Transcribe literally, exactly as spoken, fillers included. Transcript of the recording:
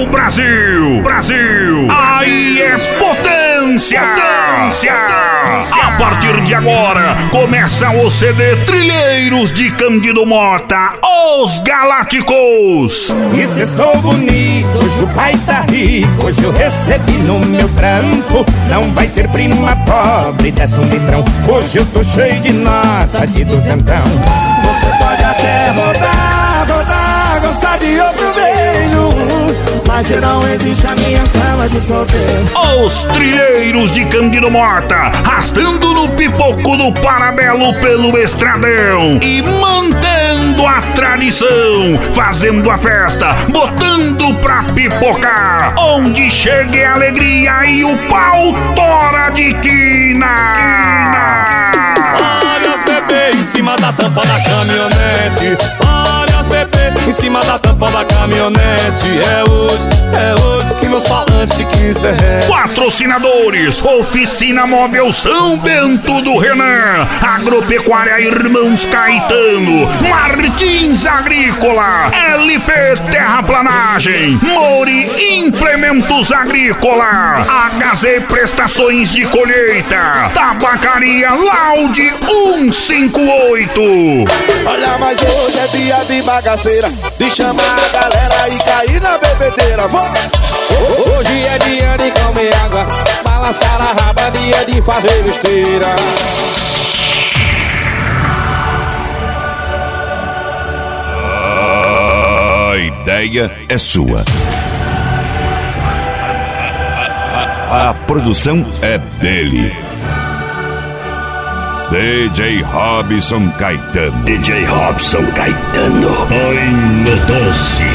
Brasil, Brasil, aí é potência, potência. A partir de agora, começa o C D Trilheiros de Cândido Mota, Os Galácticos. E se estou bonito, hoje o pai tá rico, hoje eu recebi no meu trampo. Não vai ter prima pobre, desce um litrão, hoje eu tô cheio de nota de duzentão. Você pode até rodar, rodar, gostar de outro beijo, mas se não existe a minha cama de solteiro. Os Trilheiros de Cândido Mota, rastando no pipoco do Parabelo pelo estradão e mantendo a tradição, fazendo a festa, botando pra pipocar, onde chegue a alegria e o pau tora de quina. Olha as bebês em cima da tampa da caminhonete. Olha as bebês em cima da tampa da caminhonete. É hoje, é hoje que meus falantes quis derrete. Patrocinadores: Oficina Móvel São Bento do Renan, Agropecuária Irmãos Caetano, Martins Agrícola, L P Terraplanagem, Mori Implementos Agrícola, H Z Prestações de Colheita, Tabacaria Laude cento e cinquenta e oito. Olha, mas hoje é dia de bagaceira, de chamar a galera e cair na bebedeira. Vamos! Hoje é dia de comer água, balançar a raba, dia de fazer besteira. A ideia é sua. A produção é dele. D J Robson Caetano. D J Robson Caetano. Ainda doce.